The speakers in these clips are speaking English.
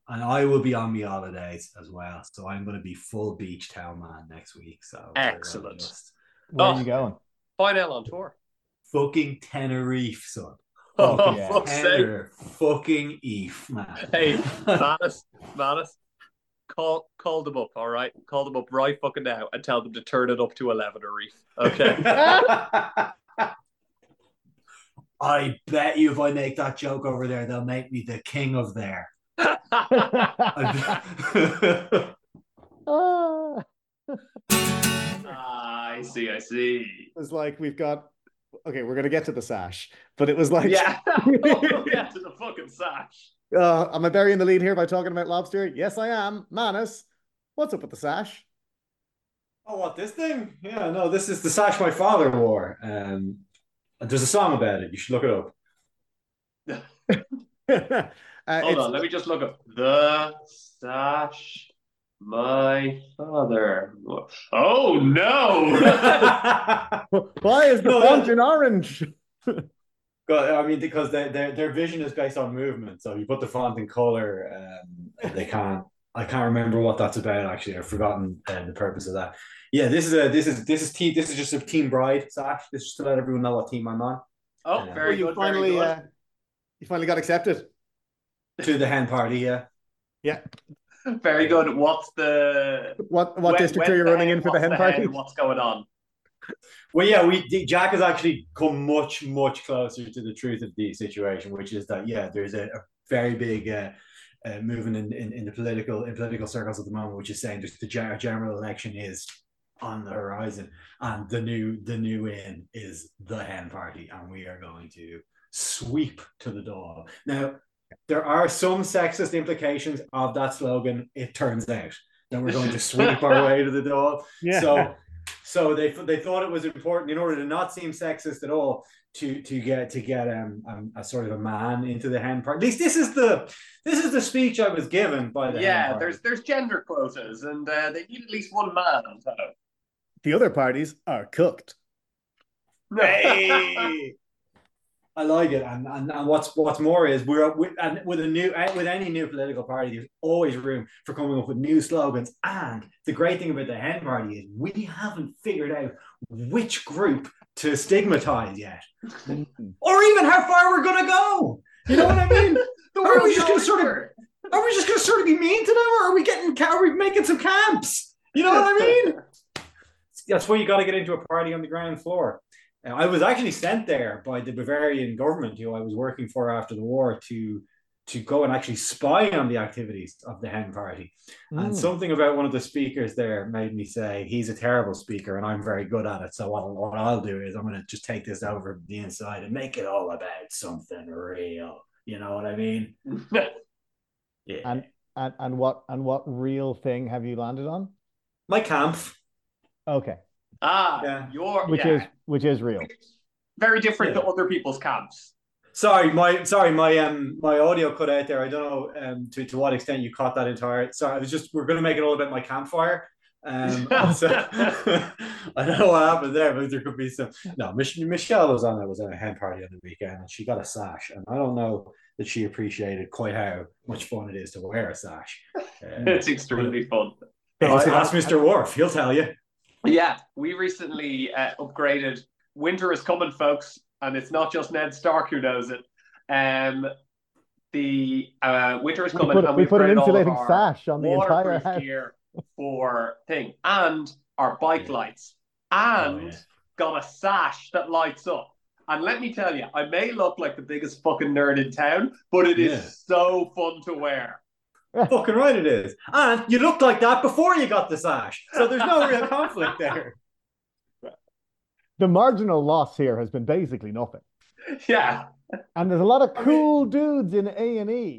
And I will be on my holidays as well. So I'm going to be full beach town man next week. So we're going to Excellent. just Where are you Oh, going? Final on tour. fucking Tenerife, son. Fuck Oh, Fucking yeah. fuck's sake. Tenor fucking Eve, man. Hey, Manus, call them up, all right? Call them up right fucking now and tell them to turn it up to 11 a reef. Okay. I bet you if I make that joke over there, they'll make me the king of there. Ah. I see, I see. It was like we're going to get to the sash, but it was like, Yeah, we'll get to the fucking sash. am I burying the lead here by talking about lobster? Yes, I am. Manus, what's up with the sash? Oh, what, this thing? Yeah, no, this is the sash my father wore. There's a song about it. You should look it up. Hold on, let me just look up the sash. My father. Oh no! Why is the font in orange? I mean, because their vision is based on movement. So you put the font in color, they can't. I can't remember what that's about. Actually, I've forgotten the purpose of that. Yeah, this is just a Team Bride sash. This is just to let everyone know what team I'm on. Oh, very you good. finally, very good. You finally got accepted To the hen party. Yeah. Yeah. Very good. What's the what district are you running in for the hen party? What's going on? Well, yeah, Jack has actually come much closer to the truth of the situation, which is that there's a very big movement in the political circles at the moment, which is saying just the general election is on the horizon, and the new in is the hen party, and we are going to sweep to the door. Now, there are some sexist implications of that slogan. It turns out that we're going to sweep our way to the door. Yeah. So they thought it was important in order to not seem sexist at all to get a sort of a man into the hen party. At least this is the speech I was given by the hen party. There's gender quotas, and they need at least one man on top. The other parties are cooked. Hey. I like it, and what's more is with any new political party, there's always room for coming up with new slogans. And the great thing about the hen party is we haven't figured out which group to stigmatize yet, or even how far we're gonna go. You know what I mean? Are we just gonna sort of be mean to them, or are we making some camps? You know what I mean? That's why you got to get into a party on the ground floor. I was actually sent there by the Bavarian government, who I was working for after the war, to go and actually spy on the activities of the hen party. And something about one of the speakers there made me say, he's a terrible speaker and I'm very good at it. So what I'll do is I'm going to just take this over from the inside and make it all about something real. You know what I mean? Yeah. And what real thing have you landed on? My camp. Okay. Which is real. Very different to other people's camps. Sorry, my audio cut out there. I don't know to what extent you caught that entire. Sorry, we're going to make it all about my campfire. So, I don't know what happened there, but there could be some. No, Michelle was at a hen party on the weekend, and she got a sash, and I don't know that she appreciated quite how much fun it is to wear a sash. It's extremely fun. Ask Mr. Worf; he'll tell you. Yeah, we recently upgraded. Winter is coming, folks, and it's not just Ned Stark who knows it. The winter is coming, and we put an insulating sash on the entire house gear for thing, and our bike lights, and got a sash that lights up. And let me tell you, I may look like the biggest fucking nerd in town, but it is so fun to wear. Fucking right it is. And you looked like that before you got the sash. So there's no real conflict there. The marginal loss here has been basically nothing. Yeah. And there's a lot of cool dudes in A&E.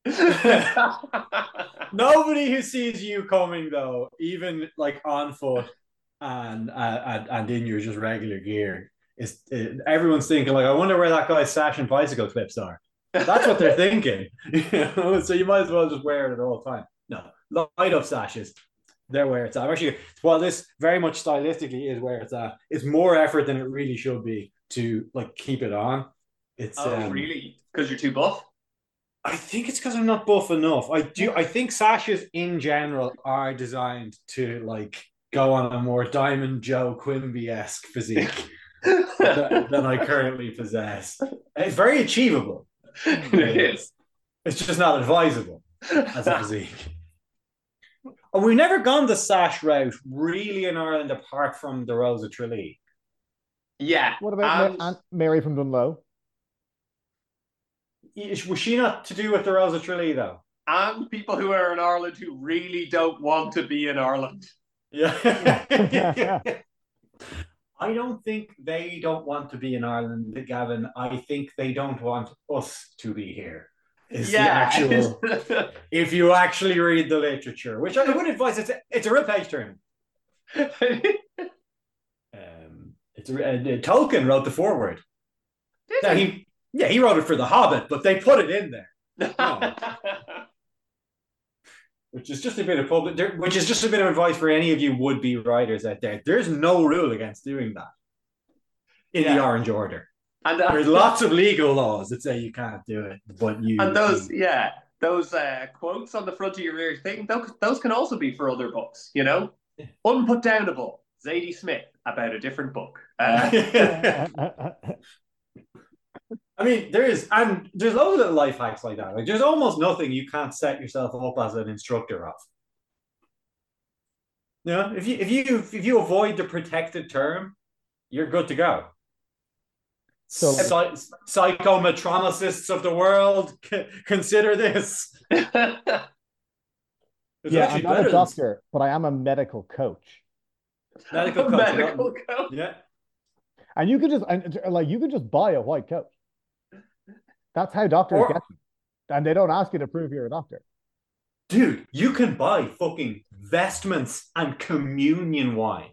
Nobody who sees you coming, though, even like on foot and in your just regular gear, everyone's thinking like, I wonder where that guy's sash and bicycle clips are. That's what they're thinking. So you might as well just wear it at all time. No, light up sashes. They're where it's at. Actually, while this very much stylistically is where it's at, it's more effort than it really should be to like keep it on. It's really? Because you're too buff? I think it's because I'm not buff enough. I think sashes in general are designed to like go on a more Diamond Joe Quimby-esque physique than I currently possess. It's very achievable. It is. It's just not advisable as a physique. And we've never gone the sash route really in Ireland apart from the Rose of Tralee. Yeah. What about Aunt Mary from Dunlow? Was she not to do with the Rose of Tralee though? And people who are in Ireland who really don't want to be in Ireland. Yeah. I don't think they don't want to be in Ireland, Gavin. I think they don't want us to be here. Is the actual. If you actually read the literature, which I would advise, it's a real page turn. Tolkien wrote the foreword. He wrote it for The Hobbit, but they put it in there. Oh. Which is just a bit of advice for any of you would-be writers out there. There's no rule against doing that in the Orange Order. And there's lots of legal laws that say you can't do it, but you. And those quotes on the front of your thing, those can also be for other books. You know, Unputdownable, Zadie Smith about a different book. I mean, there's loads of little life hacks like that. Like, there's almost nothing you can't set yourself up as an instructor of. You know, if you avoid the protected term, you're good to go. So, psychometricists of the world, consider this. I'm not a doctor, but I am a medical coach. Medical coach. Yeah. And you could just buy a white coat. That's how doctors get them. And they don't ask you to prove you're a doctor. Dude, you can buy fucking vestments and communion wine.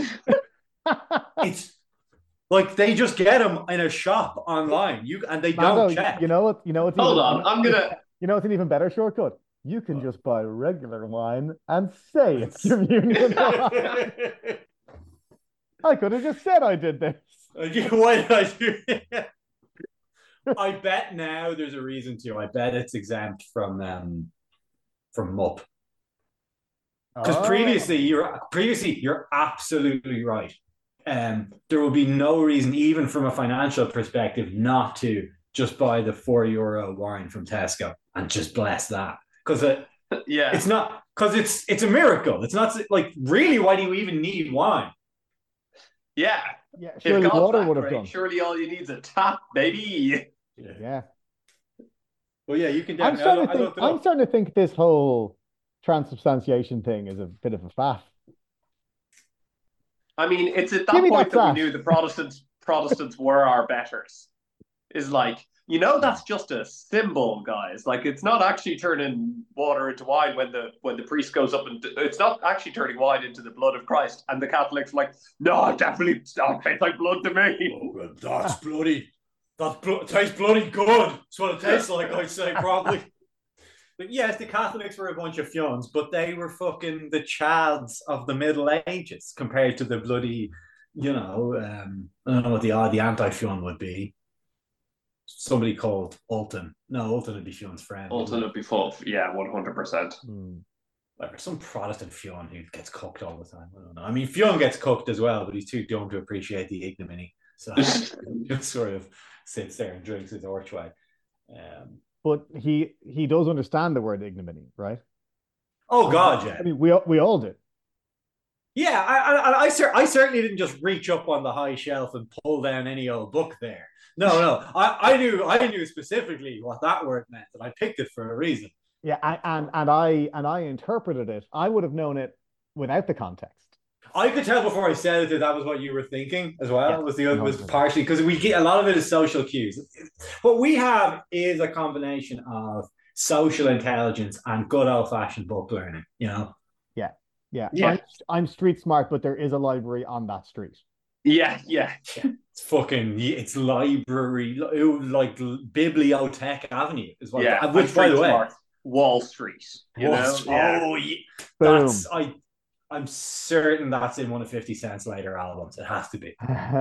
It's like they just get them in a shop online. Don't check. You know what? Hold on, I'm gonna. You know what's an even better shortcut? You can just buy regular wine and say it's communion wine. I could have just said I did this. Why did I do it? I bet now there's a reason to. I bet it's exempt from MUP. Because previously you're absolutely right. There will be no reason, even from a financial perspective, not to just buy the €4 wine from Tesco and just bless that. Because it's not, because it's a miracle. It's not like, really, why do you even need wine? Yeah. Surely water would have done. Surely all you need is a tap, baby. Yeah. Well, yeah, you can. I'm starting to think this whole transubstantiation thing is a bit of a faff. I mean, it's at that point that we knew the Protestants were our betters. Is like, that's just a symbol, guys. Like, it's not actually turning water into wine when the priest goes up, and it's not actually turning wine into the blood of Christ. And the Catholics are like, no, definitely, it tastes like blood to me. Oh, that's bloody. It tastes bloody good. That's what it tastes like, I'd say, probably. But yes, the Catholics were a bunch of fions, but they were fucking the chads of the Middle Ages compared to the bloody, I don't know what the anti-fion would be. Somebody called Ulton. No, Ulton would be Fion's friend. Ulton would be full. Yeah, 100%. Like some Protestant Fion who gets cooked all the time. I don't know. I mean, Fion gets cooked as well, but he's too dumb to appreciate the ignominy. So he just sort of sits there and drinks his orchway. But he does understand the word ignominy, right? Oh God, yeah. I mean, we all do. Yeah, I certainly didn't just reach up on the high shelf and pull down any old book there. No. I knew specifically what that word meant, and I picked it for a reason. Yeah, and I interpreted it. I would have known it without the context. I could tell before I said it that was what you were thinking as well. Yeah, was partially because we get a lot of it is social cues. What we have is a combination of social intelligence and good old fashioned book learning. Yeah. I'm street smart, but there is a library on that street. Yeah. It's library, like Bibliotech Avenue is what. Yeah, which by the way, Wall Street. Oh yeah. Boom. I'm certain that's in one of 50 Cent's later albums. It has to be.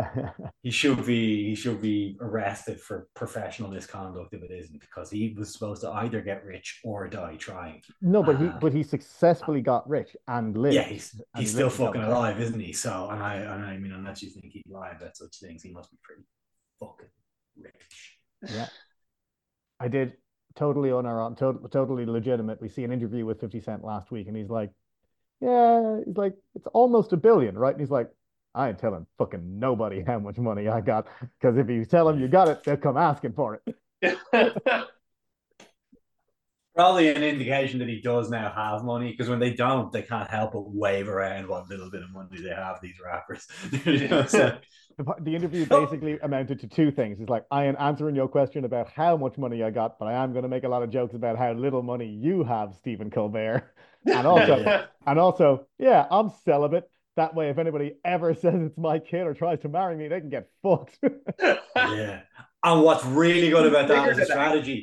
He should be arrested for professional misconduct if it isn't, because he was supposed to either get rich or die trying. No, but he successfully got rich and Yeah, lived. he's still fucking alive, isn't he? So, and I mean, unless you think he'd lie about such things, he must be pretty fucking rich. Yeah, I did totally on our own, totally legitimate. We see an interview with 50 Cent last week, and he's like, "Yeah, he's like, it's almost $1 billion, right?" And he's like, "I ain't telling fucking nobody how much money I got, because if you tell them you got it, they'll come asking for it." Probably an indication that he does now have money, because when they don't, they can't help but wave around what little bit of money they have, these rappers. So, The interview basically amounted to two things. It's like, I am answering your question about how much money I got, but I am going to make a lot of jokes about how little money you have, Stephen Colbert. And also, yeah, I'm celibate. That way, if anybody ever says it's my kid or tries to marry me, they can get fucked. yeah. And what's really good about that as a strategy,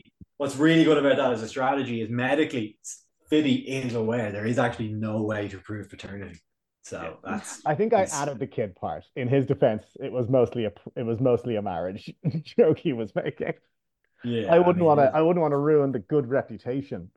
is medically, Fiddy is aware there is actually no way to prove paternity. So that's. I think I added the kid part. In his defense, it was mostly a marriage joke he was making. Yeah, I wouldn't want to ruin the good reputation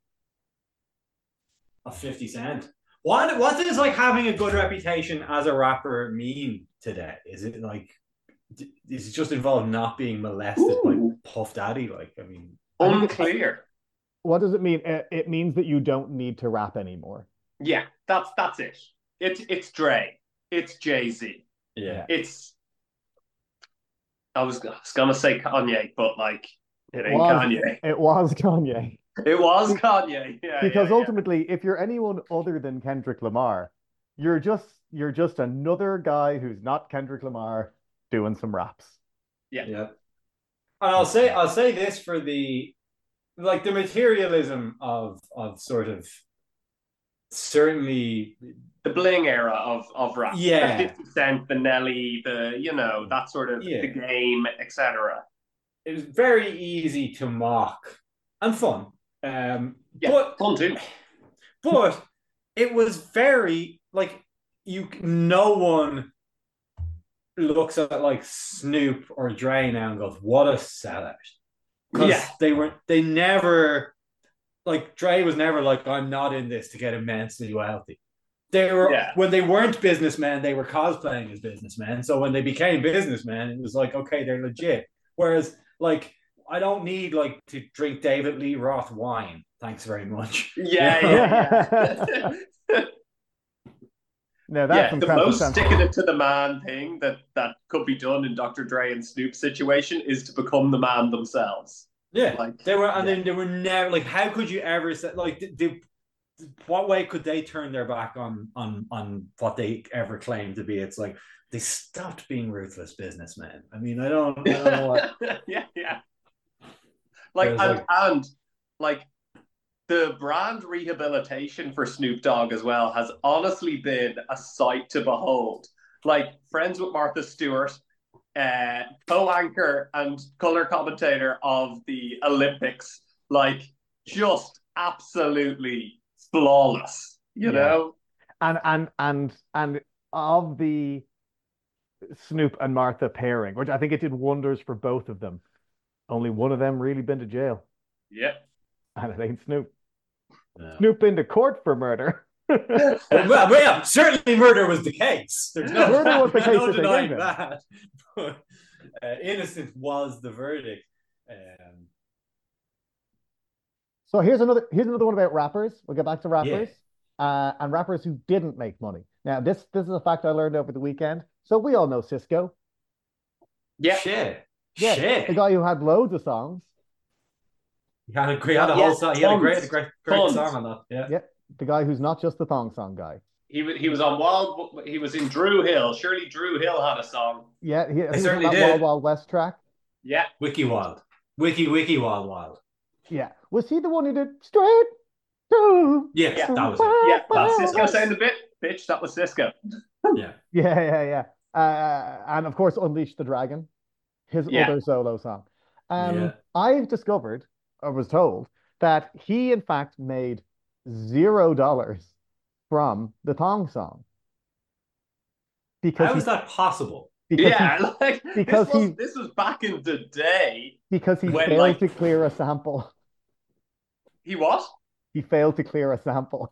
of 50 Cent. What does like having a good reputation as a rapper mean today? Is it like, is it just involved not being molested by Puff Daddy? Like, I mean, unclear. What does it mean? It means that you don't need to rap anymore. Yeah, that's it. It's Dre. It's Jay-Z. Yeah. I was gonna say Kanye, but like it ain't Kanye. It was Kanye. It was Kanye. Yeah. Because ultimately, if you're anyone other than Kendrick Lamar, you're just another guy who's not Kendrick Lamar doing some raps. Yeah. Yeah. And I'll say this for the materialism of sort of certainly the bling era of rap. Yeah. The 50 Cent, the Nelly, that sort of the Game, etc. It was very easy to mock and fun. But fun too. But it was very like no one looks at like Snoop or Dre now and goes, "What a sellout." Because they never, like, Dre was never like, "I'm not in this to get immensely wealthy." They were, when they weren't businessmen, they were cosplaying as businessmen. So when they became businessmen, it was like, okay, they're legit. Whereas, like, I don't need like to drink David Lee Roth wine. Thanks very much. Yeah. No, that's the most sticking it to the man thing that could be done in Dr. Dre and Snoop's situation is to become the man themselves. Yeah, like they were, and then they were never like. How could you ever say like? What way could they turn their back on what they ever claimed to be? It's like they stopped being ruthless businessmen. I mean, I don't know what. yeah. Like the brand rehabilitation for Snoop Dogg as well has honestly been a sight to behold. Like, friends with Martha Stewart, co-anchor and color commentator of the Olympics, like, just absolutely flawless, you know? And of the Snoop and Martha pairing, which I think it did wonders for both of them, only one of them really been to jail. Yeah. And it ain't Snoop. No. Snoop into court for murder. well, certainly murder was the case. There's murder was the case. No denying that. But innocence was the verdict. So here's another one about rappers. We'll get back to rappers. And rappers who didn't make money. Now, this is a fact I learned over the weekend. So we all know Sisqó. Yeah. Shit. The guy who had loads of songs. He had a whole song. He had a great song on that. Yeah. The guy who's not just the thong song guy. He was on he was in Drew Hill. Surely Drew Hill had a song. Yeah, he certainly did. Wild Wild West track. Yeah. Wiki Wild. Wiki Wild Wild. Yeah. Was he the one who did Straight to? Yeah, that was it. Yeah, that's Sisqó saying the bit. Bitch, that was Sisqó. Yeah. And of course, Unleash the Dragon, his other solo song. I've discovered, or was told, that he in fact made $0 from the Thong Song How is that possible? because he Yeah, like because he this was back in the day because he when failed like to clear a sample. he what? He failed to clear a sample.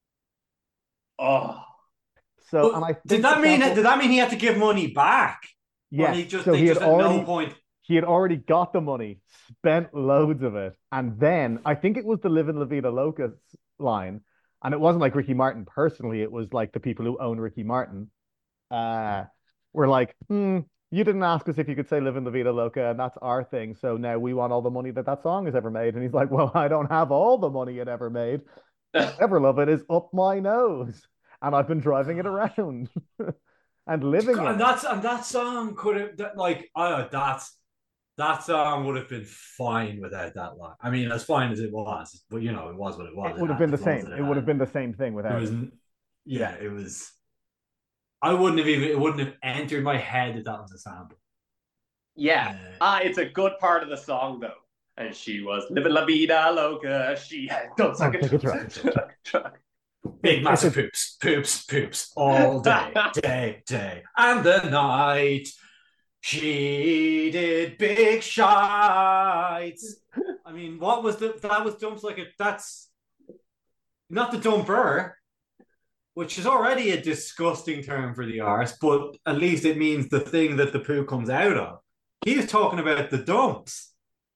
Oh, So, and But I think the did sample, that mean he had to give money back, or yes. So they just at no point? he had already got the money, spent loads of it, and then I think it was the "Live in La Vida Loca" line, and it wasn't like Ricky Martin personally. It was like the people who own Ricky Martin, uh, were like, you didn't ask us if you could say "Live in La Vida Loca," and that's our thing. So now we want all the money that song has ever made. And he's like, well, I don't have all the money it ever made. Ever Love It is up my nose, and I've been driving it around and living in And it. that song could have that song would have been fine without that line. I mean, as fine as it was, but it was what it It was. It would have had been the the flaws same. that it It would have had. been the same thing It without was, it. yeah, it was. I wouldn't have even. It wouldn't have entered my head that was a sample. yeah. Uh, It's a good part of the song though. And she was living la vida loca. She had don't suck Don't it, take a truck, truck. truck, truck. Big It's massive a poops all day, day, and the night. She did big shites. I mean, what was that was dumps like that's not the dumper, which is already a disgusting term for the arse, but at least it means the thing that the poo comes out of. He was talking about the dumps.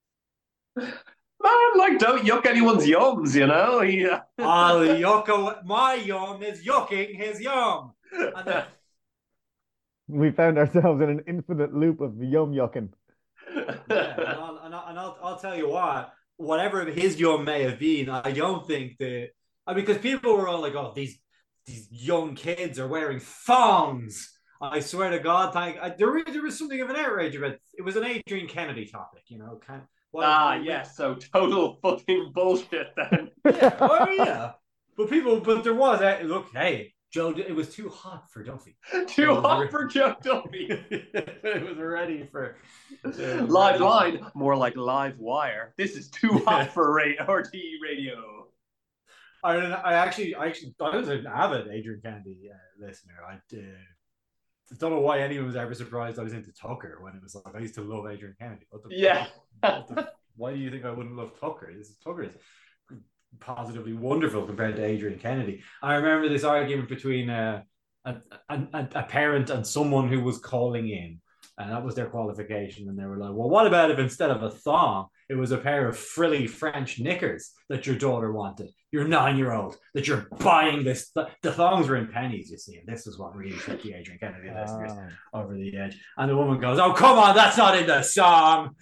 Man, like don't yuck anyone's yums, you know? Yeah. I'll yuck my yum is yucking his yum. And then, We found ourselves in an infinite loop of yum yucking. yeah, I'll tell you what, whatever his yum may have been, I don't think that. I mean, because people were all like, "Oh, these young kids are wearing thongs." I swear to God, there was something of an outrage about it. It was an Adrian Kennedy topic, Yeah, so total fucking bullshit then. yeah, oh yeah, but there was look, hey, Joe, it was too hot for Duffy. Too hot for Joe Duffy. It was ready for Live line, more like live wire. This is too hot for RTE radio. I was an avid Adrian Kennedy listener. I don't know why anyone was ever surprised I was into Tucker when it was like I used to love Adrian Kennedy. Yeah. Why do you think I wouldn't love Tucker? Tucker is positively wonderful compared to Adrian Kennedy. I remember this argument between a parent and someone who was calling in, and that was their qualification. And they were like, well, what about if instead of a thong, it was a pair of frilly French knickers that your daughter wanted? Your 9-year-old that you're buying this. The thongs were in pennies, you see, and this is what really took the Adrian Kennedy listeners over the edge. And the woman goes, "Oh, come on, that's not in the song."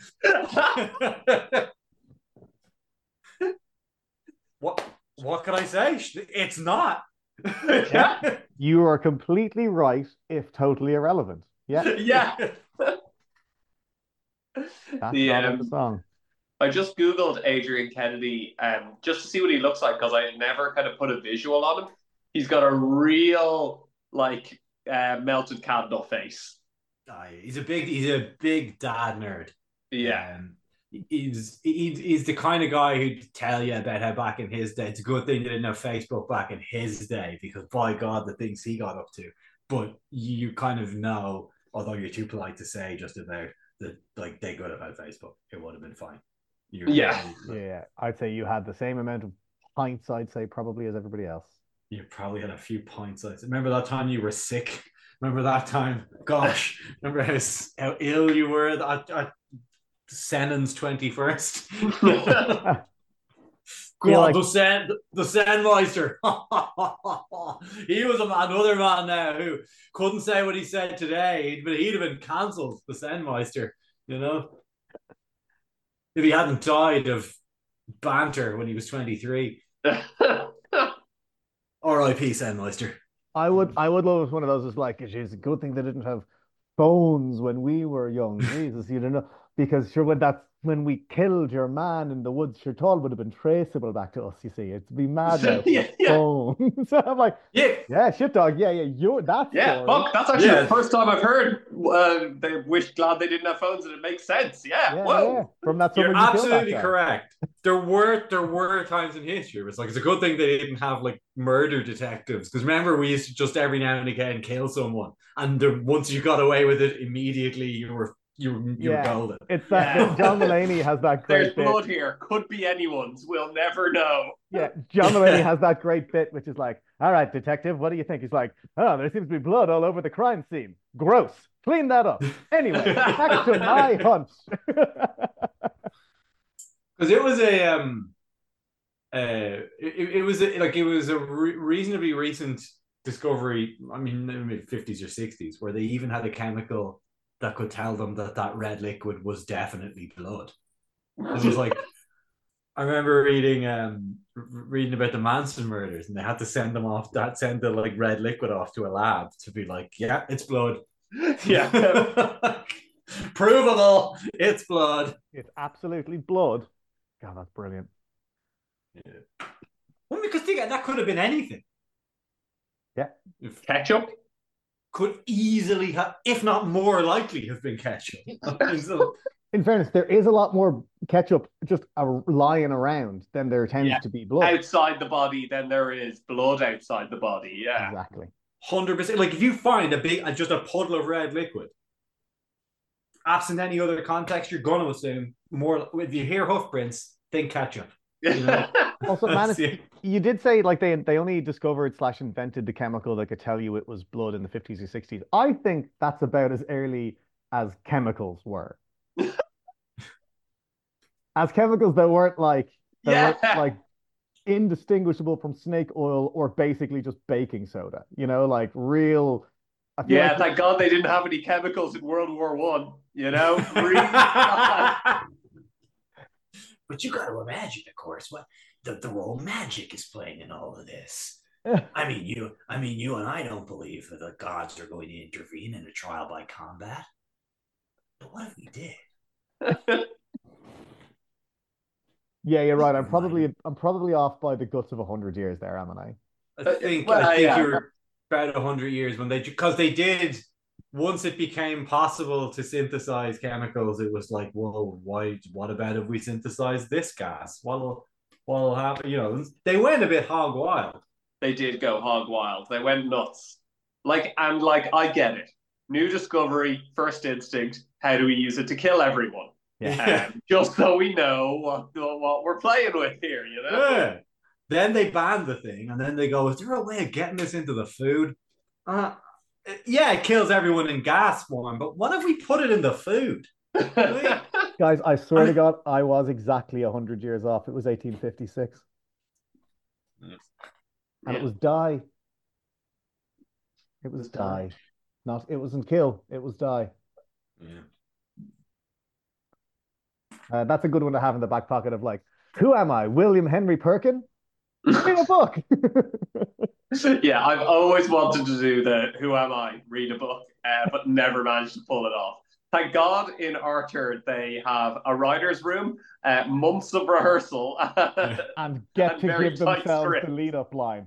What can I say? It's not. Yeah. You are completely right, if totally irrelevant. Yeah. Yeah. That's not in the song. I just Googled Adrian Kennedy just to see what he looks like because I never kind of put a visual on him. He's got a real like melted candle face. He's a big dad nerd. Yeah. He's the kind of guy who'd tell you about how back in his day, it's a good thing they didn't have Facebook back in his day because by God, the things he got up to. But you kind of know, although you're too polite to say just about that, like they could have had Facebook, it would have been fine. Yeah. I'd say you had the same amount of pints, I'd say, probably as everybody else. You probably had a few pints. Remember that time you were sick? Remember that time? Gosh, remember how ill you were at Sennon's 21st? Go on, the Sennmeister. He was another man now who couldn't say what he said today, but he'd have been cancelled, the Sennmeister, if he hadn't died of banter when he was 23. R.I.P. Sennmeister. I would love if one of those was like, it's a good thing they didn't have phones when we were young. Jesus, you don't know. Because sure, when that's when we killed your man in the woods, your all would have been traceable back to us. You see, it'd be mad now. Yeah, Boom. So I'm like, yeah, shit, dog. Yeah, you're that yeah. story. Fuck, that's actually the first time I've heard they glad they didn't have phones, and it makes sense. Yeah, whoa. Yeah. From that, you're absolutely correct. There were times in history where it's like it's a good thing they didn't have like murder detectives, because remember we used to just every now and again kill someone, and once you got away with it, immediately you were golden. It's that John Mulaney has that great There's blood here. Could be anyone's. We'll never know. Yeah, John Mulaney has that great bit, which is like, all right, detective, what do you think? He's like, oh, there seems to be blood all over the crime scene. Gross. Clean that up. Anyway, back to my hunch. Because it was it was a reasonably recent discovery. I mean, in the 50s or 60s, where they even had a chemical that could tell them that red liquid was definitely blood. It was like, I remember reading about the Manson murders, and they had to send the like red liquid off to a lab to be like, yeah, it's blood. Yeah. Provable, it's blood. It's absolutely blood. God, that's brilliant. Yeah. Well, because that could have been anything. Yeah. Ketchup could easily have, if not more likely, have been ketchup. In fairness, there is a lot more ketchup just lying around than there tends to be blood outside the body than there is blood outside the body. Yeah, exactly. 100%. Like if you find just a puddle of red liquid, absent any other context, you're gonna assume more. If you hear hoof prints, think ketchup. You know? Also, man, you did say like they only discovered / invented the chemical that could tell you it was blood in the 50s or 60s. I think that's about as early as chemicals were. As chemicals that weren't like indistinguishable from snake oil or basically just baking soda. You know, like real. Yeah, thank God they didn't have any chemicals in World War One. You know, really. But you got to imagine, of course, what the role magic is playing in all of this. I mean, you and I don't believe that the gods are going to intervene in a trial by combat. But what if we did? Yeah, you're right. I'm probably off by the guts of 100 years there, am I? I think you're about 100 years because they did. Once it became possible to synthesize chemicals, it was like, whoa, why? What about if we synthesize this gas? What'll happen? You know, they went a bit hog wild. They did go hog wild. They went nuts. I get it. New discovery, first instinct. How do we use it to kill everyone? Yeah. Just so we know what we're playing with here, you know? Yeah. Then they ban the thing, and then they go, is there a way of getting this into the food? Yeah, it kills everyone in gas form, but what if we put it in the food? Guys, I swear to God, I was exactly 100 years off. It was 1856. And it was dye. It was dye. It wasn't kill, it was dye. Yeah. That's a good one to have in the back pocket of like, who am I? William Henry Perkin? Read a book. Yeah, I've always wanted to do the who am I? Read a book, but never managed to pull it off. Thank God in Archer they have a writer's room, months of rehearsal, and get to give themselves the lead up line.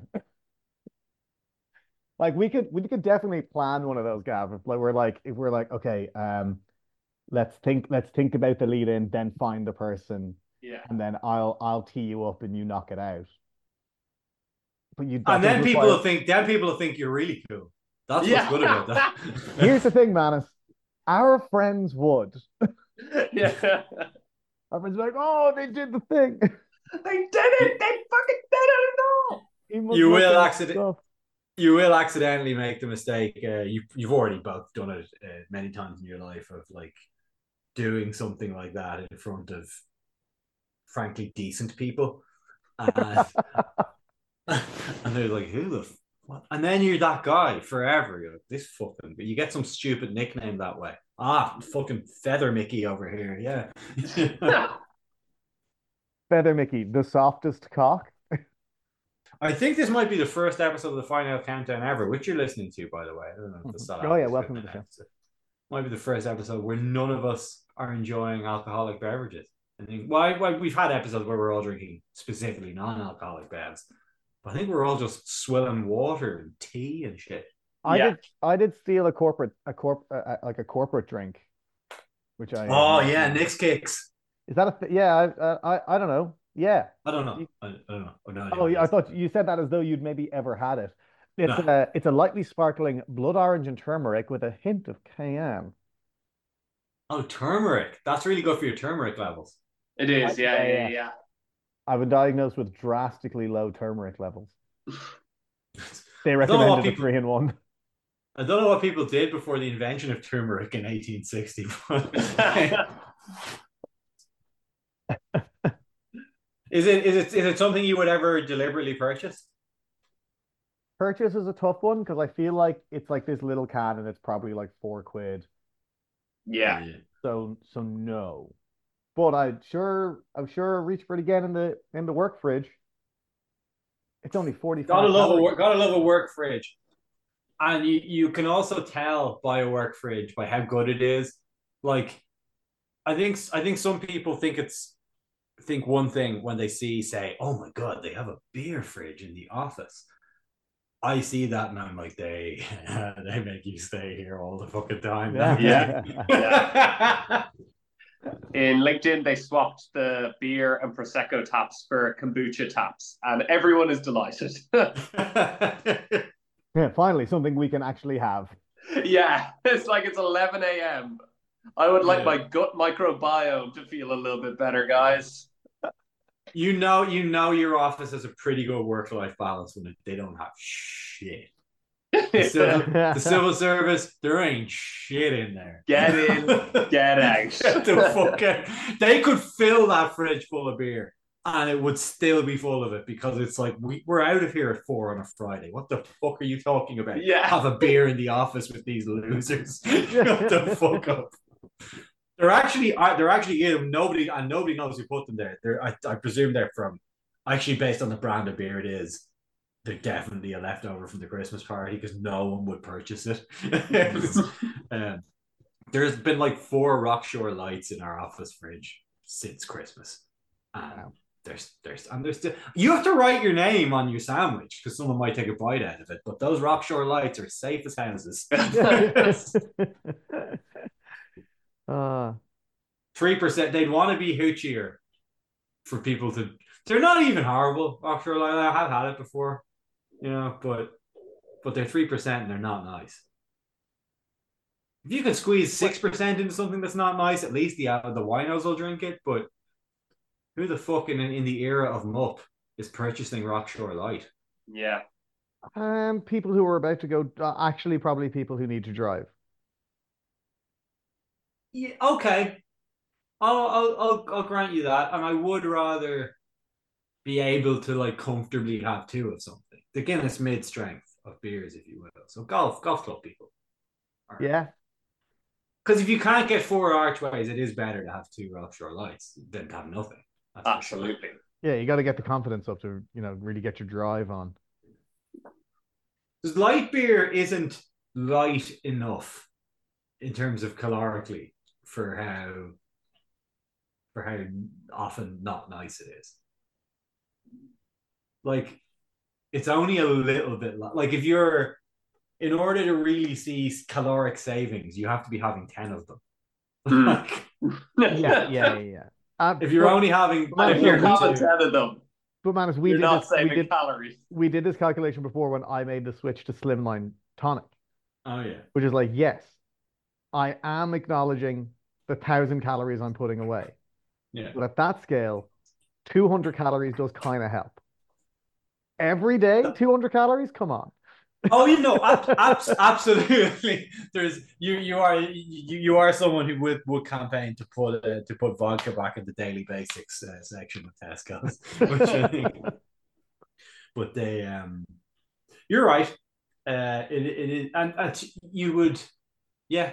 Like we could definitely plan one of those, Gav. If we're like, okay, let's think about the lead in, then find the person. Yeah. And then I'll tee you up and you knock it out. But people will think you're really cool. That's what's good about that. Here's the thing, Manus. Our friends would. Yeah. Our friends are like, oh, they did the thing. They did it. They fucking did it and all. You will accidentally make the mistake. You've already both done it many times in your life of like doing something like that in front of frankly decent people, and they're like, who the what? And then you're that guy forever. You're like, this fucking, but you get some stupid nickname that way. Fucking Feather Mickey over here. Yeah. Feather Mickey, the softest cock. I think this might be the first episode of the Final Countdown ever, which you're listening to, by the way. I don't know if oh yeah, welcome to the show. Might be the first episode where none of us are enjoying alcoholic beverages. I think well, we've had episodes where we're all drinking specifically non-alcoholic bevs, but I think we're all just swilling water and tea and shit. I did steal a corporate drink, which I Oh yeah, Nick's Kicks. is that yeah, I don't know. Yeah. I don't know. I don't know. No Oh, yeah, I idea. thought you said that as though you'd maybe ever had it. No. It's a lightly sparkling blood orange and turmeric with a hint of cayenne. Oh, turmeric. That's really good for your turmeric levels. It is, yeah, Yeah, yeah, yeah. yeah. I've been diagnosed with drastically low turmeric levels. They I don't know what recommended a people. 3-in-1. I don't know what people did before the invention of turmeric in 1860. Is it something you would ever deliberately purchase? Purchase is a tough one because I feel like it's like this little can and it's probably like £4. Yeah. So no. But I'm sure reach for it again in the work fridge. It's only 45 calories. Gotta love a work fridge. And you can also tell by a work fridge by how good it is. Like I think some people think one thing when they say, oh my god, they have a beer fridge in the office. I see that and I'm like, they make you stay here all the fucking time. Yeah. Yeah. In LinkedIn, they swapped the beer and Prosecco taps for kombucha taps, and everyone is delighted. Yeah, finally, something we can actually have. Yeah, it's like it's 11 a.m. I would like Yeah. my gut microbiome to feel a little bit better, guys. You know your office has a pretty good work-life balance when they don't have shit. The civil service, there ain't shit in there. Get in, get out. Get the fuck out. They could fill that fridge full of beer and it would still be full of it because it's like we're out of here at 4 on a Friday. What the fuck are you talking about? Yeah. Have a beer in the office with these losers. Shut the fuck up. They're actually in them. Nobody knows who put them there. I presume they're from actually based on the brand of beer it is. They're definitely a leftover from the Christmas party because no one would purchase it. There's been like 4 Rockshore lights in our office fridge since Christmas. Wow. There's still, you have to write your name on your sandwich because someone might take a bite out of it. But those Rockshore lights are safe as houses. 3%. They'd want to be hoochier for people to. They're not even horrible. Rockshore light. I have had it before, but they're 3% and they're not nice. If you can squeeze 6% into something that's not nice, at least the winos will drink it. But who the fuck in the era of Mup is purchasing Rockshore Light? Yeah. People who are about to go, actually, probably people who need to drive. Yeah, okay. I'll grant you that, and I would rather be able to like comfortably have 2 of something. The Guinness mid strength of beers, if you will. So golf club people. Right. Yeah. Because if you can't get 4 archways, it is better to have 2 Rockshore Lights than to have nothing. That's absolutely. Sure. Yeah, you got to get the confidence up to really get your drive on. Because light beer isn't light enough in terms of calorically for how often not nice it is. Like, it's only a little bit like if you're in order to really see caloric savings, you have to be having 10 of them. Yeah. If you're only having, if you're having 10 of them, but man, you're not saving calories. We did this calculation before when I made the switch to Slimline Tonic. Oh yeah, which is like, yes, I am acknowledging the 1,000 calories I'm putting away. Yeah, but at that scale, 200 calories does kind of help. Every day, 200 calories. Come on. Oh, absolutely. There's you are someone who would campaign to put vodka back in the daily basics section of Tesco's, which I think. But they you're right. It is, and you would, yeah.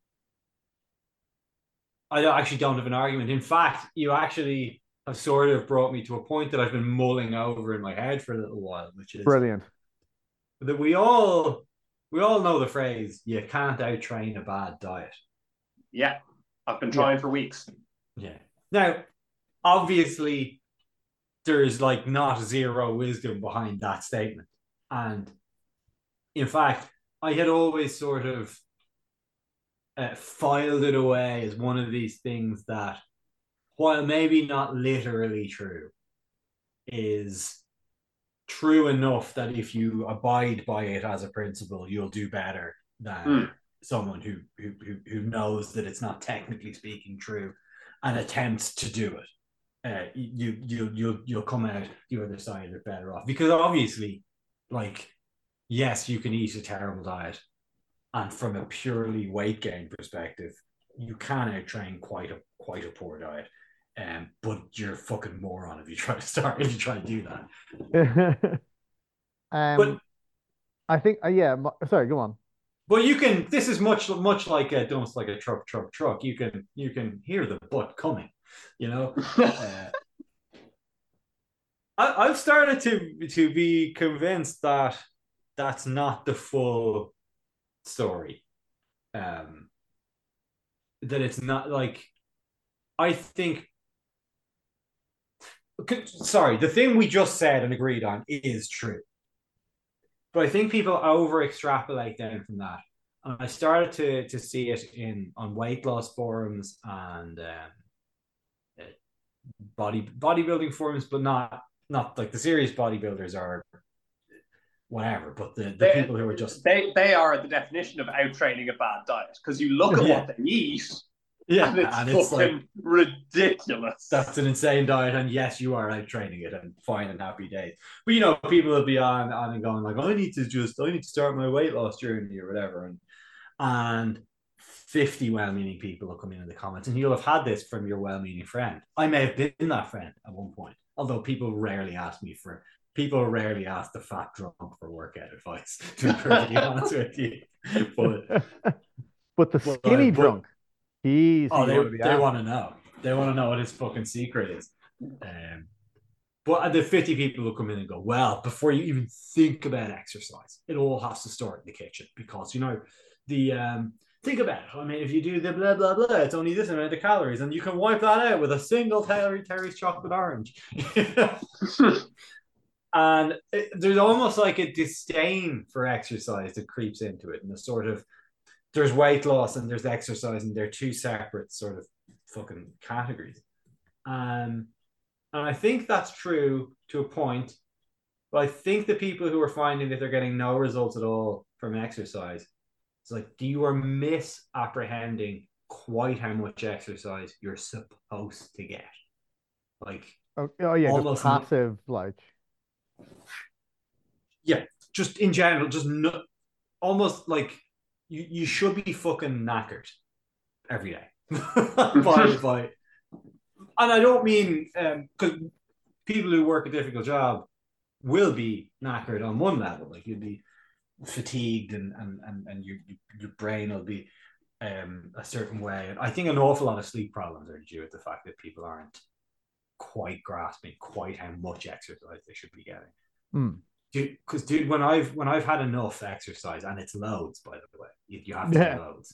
I actually don't have an argument. In fact, you actually have sort of brought me to a point that I've been mulling over in my head for a little while, which is brilliant. That we all know the phrase, you can't out train a bad diet. Yeah. I've been trying for weeks. Yeah. Now, obviously, there's like not zero wisdom behind that statement. And in fact, I had always sort of filed it away as one of these things that, while maybe not literally true, is true enough that if you abide by it as a principle, you'll do better than someone who knows that it's not technically speaking true and attempts to do it. You'll come out the other side of it better off, because obviously, like, yes, you can eat a terrible diet, and from a purely weight gain perspective, you can out-train quite a poor diet. But you're a fucking moron if you try to do that. But I think, sorry, go on. Well, you can. This is much like almost like a truck. You can hear the butt coming. You know, I've started to be convinced that that's not the full story. That it's not like, I think. Sorry, the thing we just said and agreed on is true. But I think people over extrapolate down from that. And I started to see it on weight loss forums and bodybuilding forums, but not like the serious bodybuilders or whatever, but the people who are just... They are the definition of out-training a bad diet, because you look at what they eat. Yeah, and it's fucking like, ridiculous. That's an insane diet, and yes, you are out training it, and fine and happy days. But you know, people will be on and going like, I need to start my weight loss journey or whatever, and 50 well-meaning people will come in the comments, and you'll have had this from your well-meaning friend. I may have been that friend at one point, although people rarely ask the fat drunk for workout advice. To be perfectly honest with you, but the skinny drunk. They want to know. They want to know what his fucking secret is. But the 50 people will come in and go, well, before you even think about exercise, it all has to start in the kitchen, because, you know, think about it. I mean, if you do the blah, blah, blah, it's only this amount of calories, and you can wipe that out with a single Terry's chocolate orange. And there's almost like a disdain for exercise that creeps into it, and a sort of, there's weight loss and there's exercise, and they're two separate sort of fucking categories. And I think that's true to a point, but I think the people who are finding that they're getting no results at all from exercise, it's like, you are misapprehending quite how much exercise you're supposed to get. Like, almost passive, like, yeah, just in general, just almost like, you should be fucking knackered every day. And I don't mean, because people who work a difficult job will be knackered on one level. Like, you'll be fatigued and your brain will be a certain way. And I think an awful lot of sleep problems are due to the fact that people aren't quite grasping quite how much exercise they should be getting. Because dude, when I've had enough exercise, and it's loads, by the way, you have to do loads.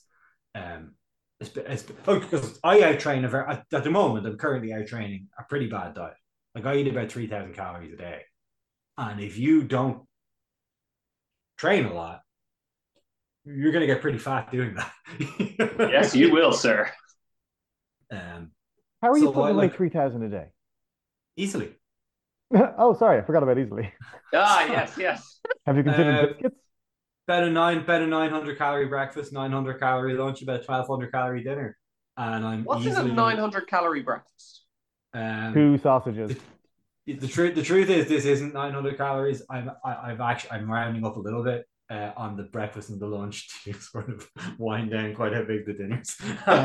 Because I out-train at the moment. I'm currently out-training a pretty bad diet. Like, I eat about 3,000 calories a day, and if you don't train a lot, you're going to get pretty fat doing that. Yes, you will, sir. How are you putting away 3,000 a day? Easily. Oh, sorry, I forgot about easily. Yes. Have you considered biscuits? About a 900 calorie breakfast, 900 calorie lunch, about 1,200 calorie dinner, and I'm What's in a 900 calorie breakfast? 2 sausages. The truth is, this isn't 900 calories. I'm rounding up a little bit on the breakfast and the lunch to sort of wind down quite how big the dinners.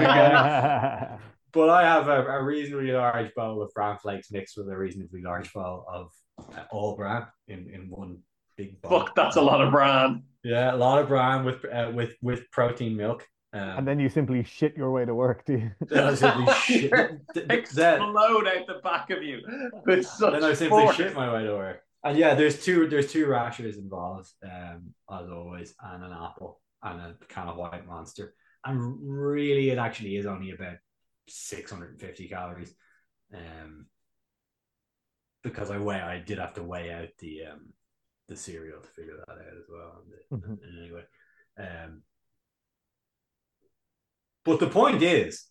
But I have a reasonably large bowl of bran flakes mixed with a reasonably large bowl of all bran in one big bowl. Fuck, that's a lot of bran. Yeah, a lot of bran with protein milk. And then you simply shit your way to work, do you? Then I simply explode out the back of you. Then I simply shit my way to work. And yeah, there's two rashers involved, as always, and an apple and a can of White Monster. And really, it actually is only about 650 calories. Because I did have to weigh out the cereal to figure that out as well. Anyway, but the point is,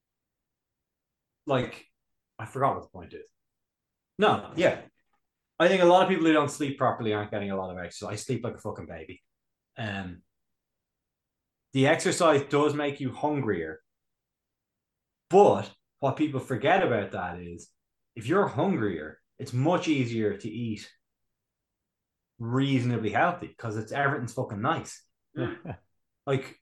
like, I forgot what the point is. No, yeah. I think a lot of people who don't sleep properly aren't getting a lot of exercise. I sleep like a fucking baby. The exercise does make you hungrier. But what people forget about that is if you're hungrier, it's much easier to eat reasonably healthy because everything's fucking nice. Like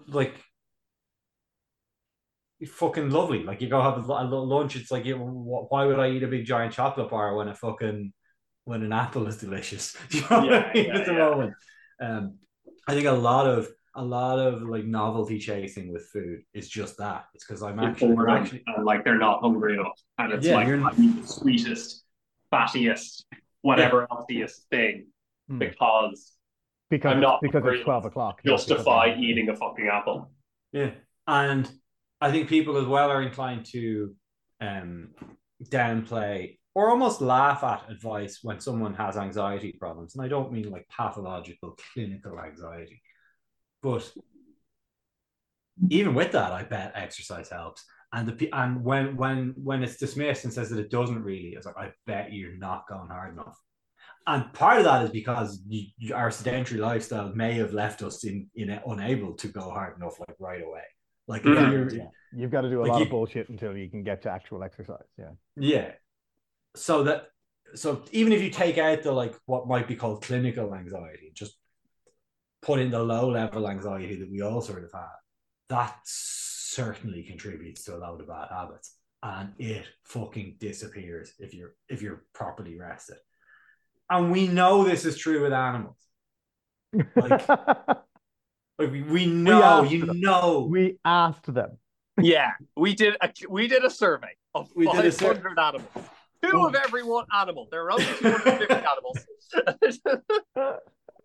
it's fucking lovely. Like you go have a lunch, it's like, why would I eat a big giant chocolate bar when an apple is delicious? Do you know what I mean at the moment? I think a lot of like novelty chasing with food is just that. It's because I'm actually like they're not hungry enough, and it's like I need the sweetest, fattiest, whatever healthiest thing because I'm not because it's 12 o'clock. Justify eating a fucking apple. Yeah, and I think people as well are inclined to downplay or almost laugh at advice when someone has anxiety problems, and I don't mean like pathological clinical anxiety. But even with that, I bet exercise helps. And when it's dismissed and says that it doesn't really, it's like, I bet you're not going hard enough. And part of that is because our sedentary lifestyle may have left us in unable to go hard enough like right away. Like you've got to do a lot of bullshit until you can get to actual exercise. Yeah. So even if you take out the like what might be called clinical anxiety, just put in the low level anxiety that we all sort of have, that certainly contributes to a load of bad habits, and it fucking disappears if you're properly rested. And we know this is true with animals. Like, we know. We asked them. Yeah, we did a survey of 500 animals. Two of every one animal. There are only 250 animals.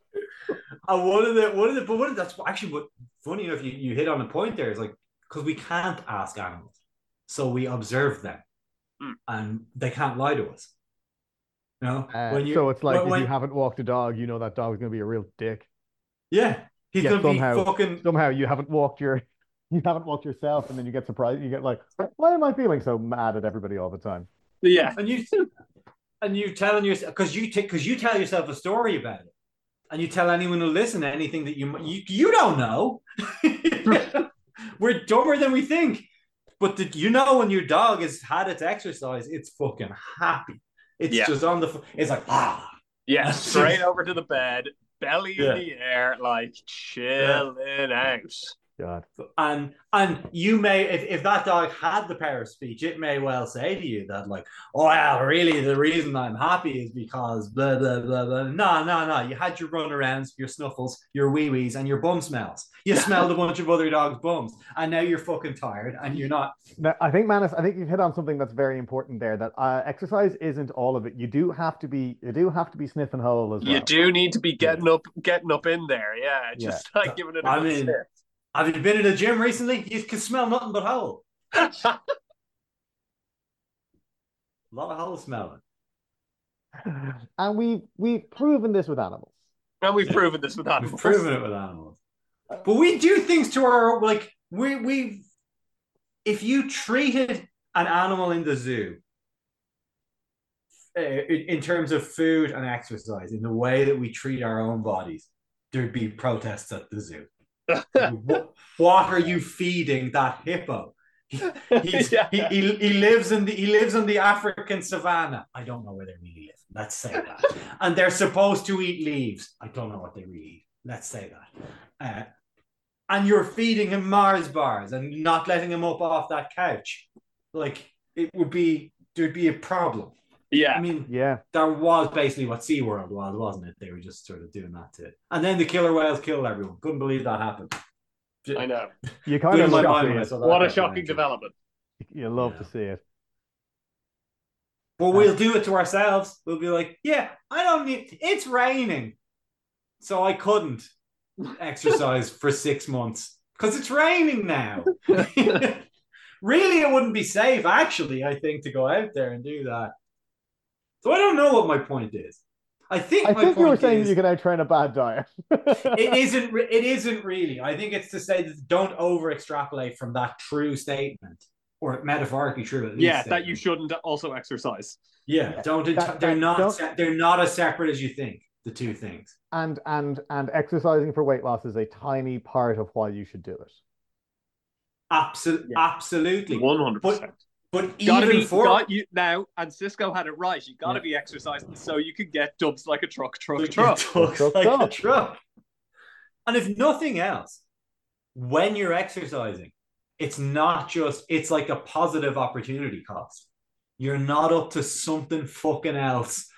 And that's actually what funny enough you hit on the point there is like, because we can't ask animals, so we observe them, and they can't lie to us. You know, so it's like if you haven't walked a dog, you know that dog's going to be a real dick. Yeah, he's going to be fucking. Somehow you haven't walked yourself, and then you get surprised. You get like, why am I feeling so mad at everybody all the time? Yeah, and you telling yourself because you tell yourself a story about it, and you tell anyone who listen anything that you don't know. We're dumber than we think, but when your dog has had its exercise, it's fucking happy. It's just on it's like straight over to the bed, belly in the air, like chilling out. God. And you may, if that dog had the power of speech, it may well say to you that like, oh well, really the reason I'm happy is because blah blah blah blah. No. You had your runarounds, your snuffles, your wee wees, and your bum smells. You smelled a bunch of other dogs' bums, and now you're fucking tired, and you're not. Now, I think Manus, you've hit on something that's very important there. That exercise isn't all of it. You do have to be sniffing hole as well. You do need to be getting up in there. Yeah, just like giving it a good sniff. Have you been in a gym recently? You can smell nothing but hole. A lot of hole smelling. And we've proven this with animals. We've proven it with animals. But we do things to our like we if you treated an animal in the zoo in terms of food and exercise in the way that we treat our own bodies, there'd be protests at the zoo. What are you feeding that hippo? He lives in the African savannah. I don't know where they really live. Let's say that. And they're supposed to eat leaves. I don't know what they really eat. Let's say that. And you're feeding him Mars bars and not letting him up off that couch. Like there'd be a problem. Yeah. I mean, that was basically what SeaWorld was, wasn't it? They were just sort of doing that to it. And then the killer whales killed everyone. Couldn't believe that happened. I know. You kind of what a shocking development. You love to see it. But we'll do it to ourselves. We'll be like, I don't need, it's raining. So I couldn't exercise for 6 months because it's raining now. Really, it wouldn't be safe, actually, I think, to go out there and do that. So I don't know what my point is. I think you were saying you can outtrain a bad diet. It isn't really. I think it's to say that don't over extrapolate from that true statement, or metaphorically true at least. Yeah, statement. that you shouldn't also exercise. Yeah, they're not as separate as you think, the two things. And exercising for weight loss is a tiny part of why you should do it. Absolutely, 100%. But even now, and Cisco had it right. You got to be exercising so you can get dubs like a truck. A truck. And if nothing else, when you're exercising, it's not just, it's like a positive opportunity cost. You're not up to something fucking else.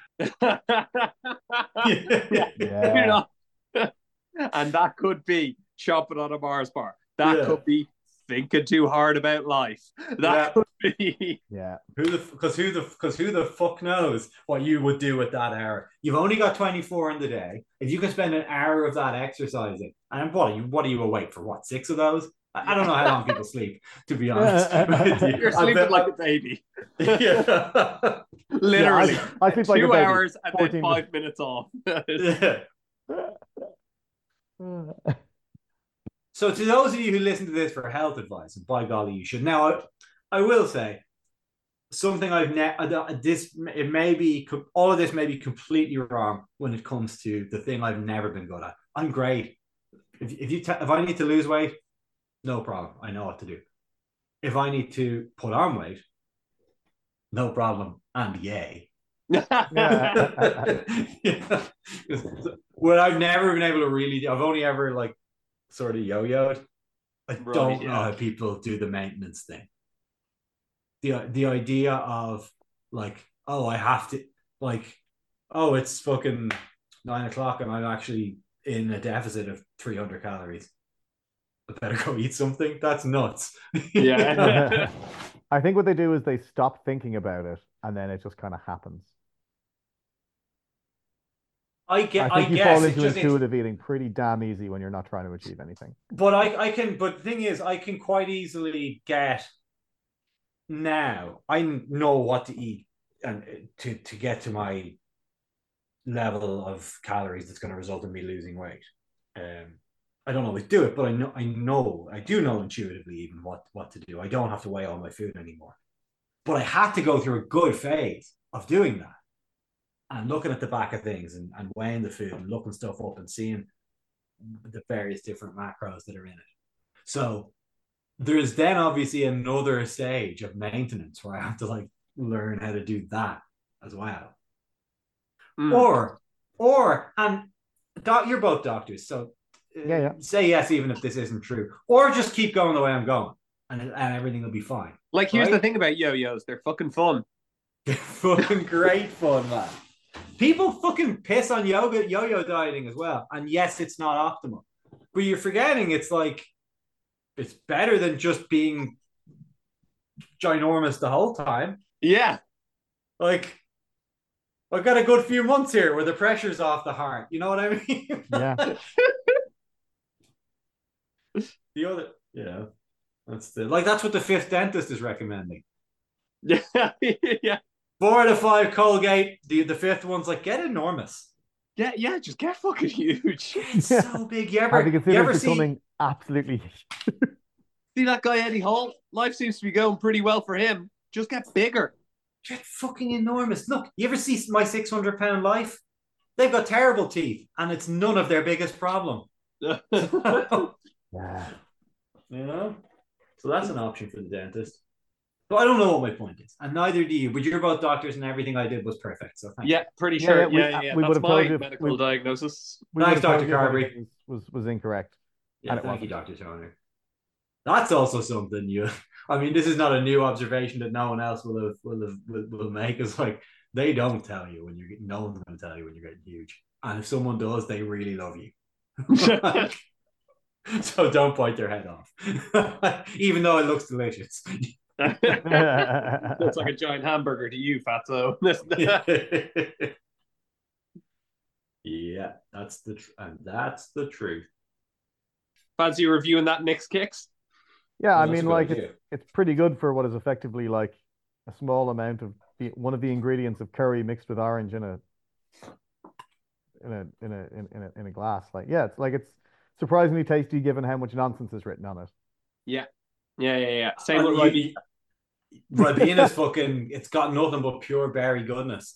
Yeah. And that could be chopping on a Mars bar. That could be thinking too hard about life. That could be. Yeah. Who the fuck knows what you would do with that hour? You've only got 24 in the day. If you can spend an hour of that exercising, and what are you awake for? What, 6 of those? I don't know how long people sleep, to be honest. You're sleeping like a baby. Yeah. Literally. Yeah, I sleep like 2 a baby. hours and then 5 minutes off. Yeah. So to those of you who listen to this for health advice, and by golly, you should. Now, I will say something all of this may be completely wrong when it comes to the thing I've never been good at. I'm great. If I need to lose weight, no problem. I know what to do. If I need to put on weight, no problem. And yay. What I've never been able to really do, I've only ever like sort of yo-yoed. I don't know how people do the maintenance thing. The idea of like, oh, I have to, like, oh, it's fucking 9 o'clock and I'm actually in a deficit of 300 calories. I better go eat something. That's nuts. Yeah. I think what they do is they stop thinking about it and then it just kind of happens. I think you fall into intuitive eating pretty damn easy when you're not trying to achieve anything. But but the thing is, I can quite easily get now. I know what to eat and to get to my level of calories that's going to result in me losing weight. I don't always do it, but I do know intuitively even what to do. I don't have to weigh all my food anymore. But I had to go through a good phase of doing that. And looking at the back of things and weighing the food and looking stuff up and seeing the various different macros that are in it. So there's then obviously another stage of maintenance where I have to like learn how to do that as well. Or you're both doctors, so say yes even if this isn't true. Or just keep going the way I'm going and everything will be fine. Like, here's the thing about yo-yos. They're fucking fun. They're fucking great fun, man. People fucking piss on yo-yo dieting as well. And yes, it's not optimal. But you're forgetting it's like, it's better than just being ginormous the whole time. Yeah. Like, I've got a good few months here where the pressure's off the heart. You know what I mean? Yeah. That's what the fifth dentist is recommending. Yeah. Yeah. 4 out of 5 Colgate. The fifth one's like, get enormous. Yeah, just get fucking huge. It's so big. You ever becoming absolutely see that guy Eddie Hall? Life seems to be going pretty well for him. Just get bigger. Get fucking enormous. Look, you ever see My 600-Pound Life? They've got terrible teeth, and it's none of their biggest problem. Yeah. You know? So that's an option for the dentist. But I don't know what my point is, and neither do you. But you're both doctors, and everything I did was perfect. So thank you. Pretty sure. Yeah. We That's my medical diagnosis. Thanks, Dr. Carberry. Was incorrect. Yeah, thank you, Dr. Toner. That's also something I mean, this is not a new observation that no one else will make. It's like they don't tell you when you're getting. No one's going to tell you when you're getting huge, and if someone does, they really love you. So don't bite their head off, even though it looks delicious. Looks like a giant hamburger to you, Fatso. Yeah, that's the truth. Fancy reviewing that Nick's Kicks? Yeah, I Well, that's mean, a good like idea. it's pretty good for what is effectively like a small amount of one of the ingredients of curry mixed with orange in a glass. Like, yeah, it's surprisingly tasty given how much nonsense is written on it. Yeah. Same And with Ribena. Ribena's fucking, it's got nothing but pure berry goodness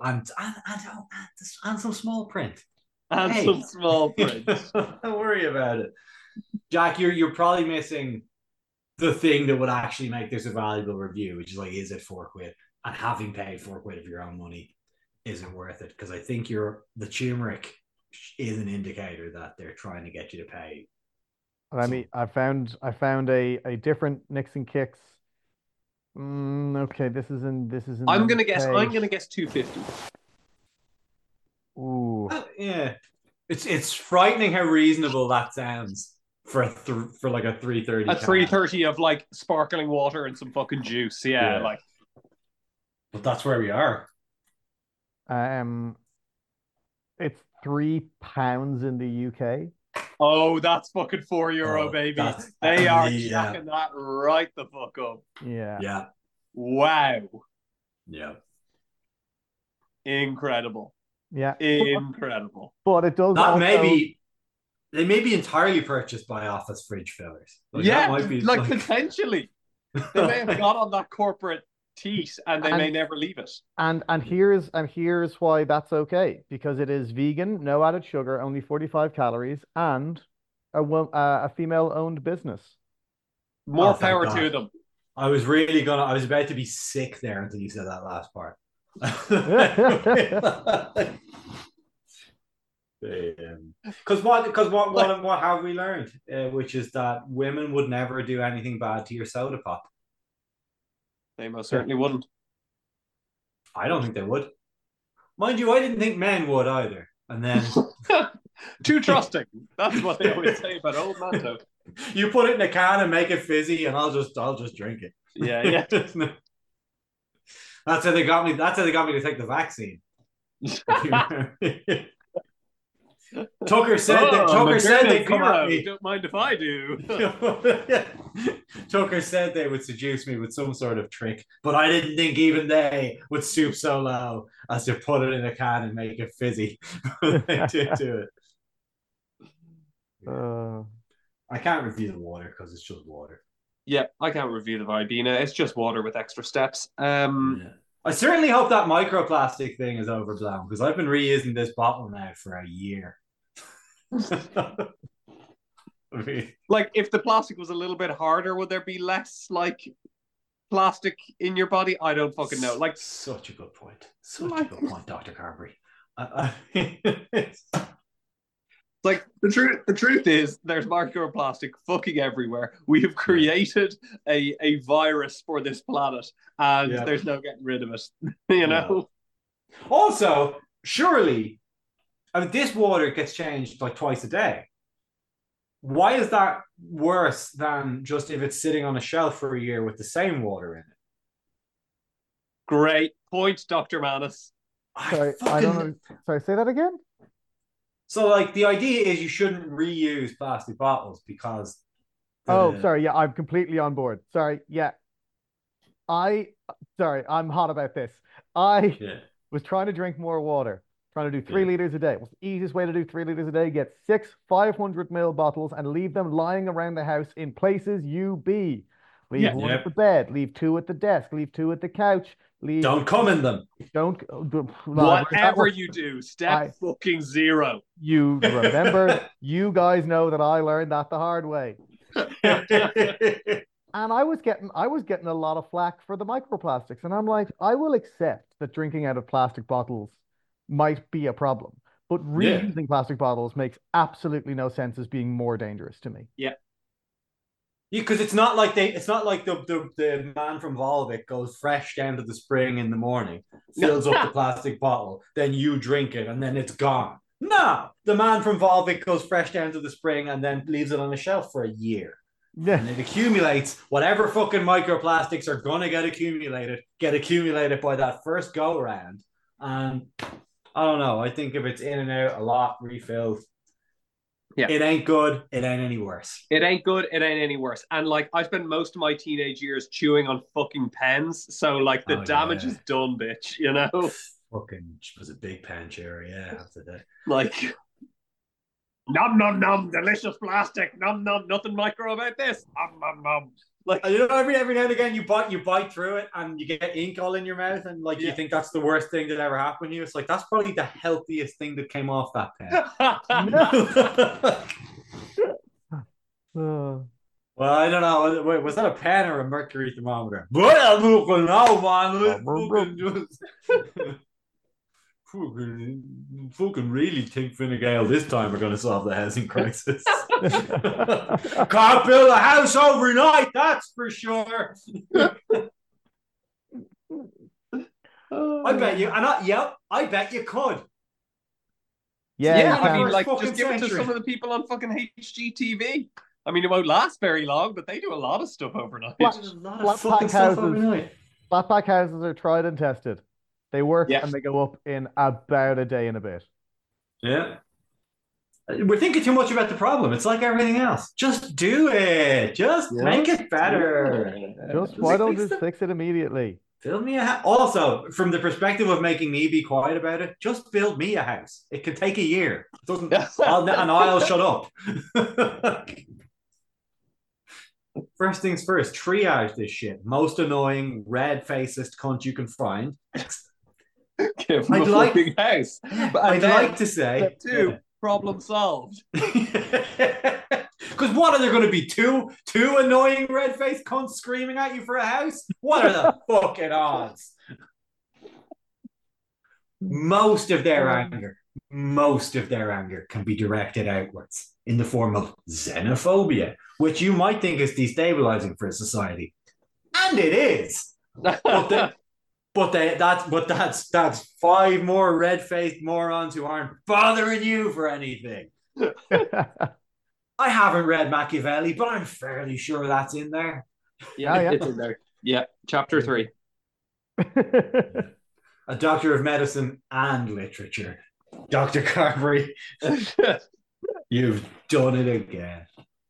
and some small print. And Hey. some small print. Don't worry about it. Jack, you're probably missing the thing that would actually make this a valuable review, which is like, is it £4? And having paid £4 of your own money, is it worth it? Because I think the turmeric is an indicator that they're trying to get you to pay. And I mean, I found a different Nixon Kicks. Okay, this is in I'm the gonna guess. UK. I'm gonna guess 250. Ooh, Yeah, it's frightening how reasonable that sounds for like a 330. A 330 of like sparkling water and some fucking juice. Yeah, Yeah. like. But that's where we are. it's £3 in the UK. Oh, that's fucking €4, baby. They are jacking that right the fuck up. Yeah. Yeah. Wow. Yeah. Incredible. Yeah. Incredible. But it does. That they may be entirely purchased by office fridge fillers. Like, yeah, that might be like potentially. They may have got on that corporate teat and they may never leave it. And here's why that's okay, because it is vegan, no added sugar, only 45 calories, and a female-owned business. More power to them. I was about to be sick there until you said that last part. Because what have we learned? Which is that women would never do anything bad to your soda pop. They most certainly wouldn't. I don't think they would. Mind you, I didn't think men would either. And then too trusting. That's what they always say about old man. You put it in a can and make it fizzy, and I'll just drink it. Yeah. That's how they got me. That's how they got me to take the vaccine. Tucker said they'd come at me. Don't mind if I do. Tucker said they would seduce me with some sort of trick, but I didn't think even they would stoop so low as to put it in a can and make it fizzy. They did do it. I can't review the water because it's just water. Yeah, I can't review the Ribena. It's just water with extra steps. I certainly hope that microplastic thing is overblown, because I've been reusing this bottle now for a year. Like, if the plastic was a little bit harder, would there be less like plastic in your body? I don't fucking know. Like, such a good point. A good point, Dr. Carberry. Like, the truth is there's microplastic fucking everywhere. We have created a virus for this planet, and there's no getting rid of it. You know? Also, surely, I mean, this water gets changed like twice a day. Why is that worse than just if it's sitting on a shelf for a year with the same water in it? Great point, Dr. Manus. Sorry, I don't know. Sorry, say that again? So, like, the idea is you shouldn't reuse plastic bottles because... sorry, yeah, I'm completely on board. Sorry, yeah. I'm hot about this. I was trying to drink more water, trying to do 3 liters a day. What's the easiest way to do 3 liters a day? Get 6 500ml bottles and leave them lying around the house in places you be. Leave one at the bed, leave 2 at the desk, leave 2 at the couch. Don't come in them. Whatever you do, step fucking 0. You remember, you guys know that I learned that the hard way. And I was getting a lot of flack for the microplastics. And I'm like, I will accept that drinking out of plastic bottles might be a problem. But reusing plastic bottles makes absolutely no sense as being more dangerous to me. Yeah. Because it's not like the man from Volvic goes fresh down to the spring in the morning, fills up the plastic bottle, then you drink it, and then it's gone. No, the man from Volvic goes fresh down to the spring and then leaves it on a shelf for a year. Yeah. And it accumulates. Whatever fucking microplastics are gonna get accumulated by that first go round. And I don't know. I think if it's in and out a lot, refilled, Yeah. It ain't good. It ain't any worse. It ain't good. It ain't any worse. And like, I spent most of my teenage years chewing on fucking pens. So like, the damage is done, bitch. You know. Fucking was a big pen cherry. Yeah, after that. Like, nom nom nom, delicious plastic. Nom nom, nothing micro about this. Nom nom nom. Like, you know, every now and again you bite through it and you get ink all in your mouth and like you think that's the worst thing that ever happened to you. It's like that's probably the healthiest thing that came off that pen. Well, I don't know. Wait, was that a pen or a mercury thermometer? But I don't know, man. Fucking really think Fine Gael this time are going to solve the housing crisis. Can't build a house overnight, that's for sure. I bet you, I bet you could. Yeah, I mean, like, just give it to some of the people on fucking HGTV. I mean, it won't last very long, but they do a lot of stuff overnight. Flatpack houses are tried and tested. They work and they go up in about a day and a bit. Yeah. We're thinking too much about the problem. It's like everything else. Just do it. Just make it better. Why don't just fix it immediately? Build me a house. Also, from the perspective of making me be quiet about it, just build me a house. It could take a year. It doesn't, and I'll shut up. First things first, triage this shit. Most annoying, red-faced cunt you can find. Give him a house. I'd like to say step 2, problem solved. Because what are there going to be? Two annoying red-faced cunts screaming at you for a house? What are the fucking odds? Most of their anger can be directed outwards in the form of xenophobia, which you might think is destabilizing for a society, and it is. But that's 5 more red-faced morons who aren't bothering you for anything. I haven't read Machiavelli, but I'm fairly sure that's in there. Yeah, it's in there. Yeah, chapter 3. A doctor of medicine and literature. Dr. Carberry, you've done it again.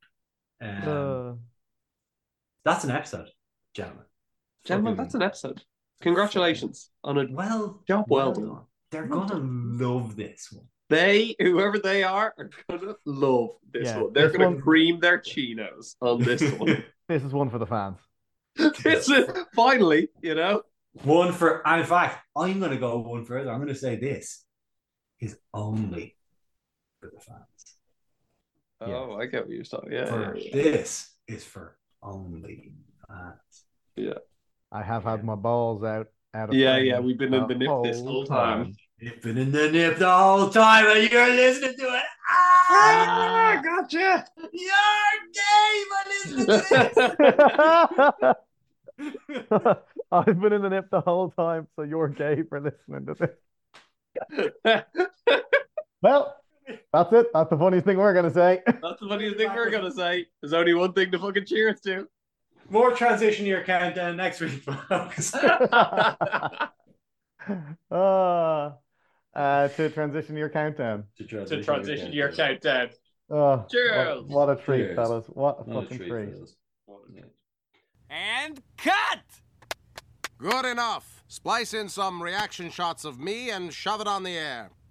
That's an episode, gentlemen. Gentlemen, that's an episode. Congratulations on a job well done. They're gonna love this one. Whoever they are gonna love this one. They're gonna cream their chinos on this one. This is one for the fans. This is finally, one for. In fact, I'm gonna go one further. I'm gonna say this is only for the fans. Oh, I get what you're saying. Yeah. This is for only fans. Yeah. I have had my balls out of we've been in the nip this whole time. You've been in the nip the whole time and you're listening to it. Ah, gotcha. You're gay for listening to this. I've been in the nip the whole time, so you're gay for listening to this. Well, that's it. That's the funniest thing we're going to say. That's the funniest thing we're going to say. There's only one thing to fucking cheers to. More transition year countdown next week, folks. To transition your countdown. To transition your countdown. Cheers. What a treat, fellas. What a fucking treat. And cut! Good enough. Splice in some reaction shots of me and shove it on the air.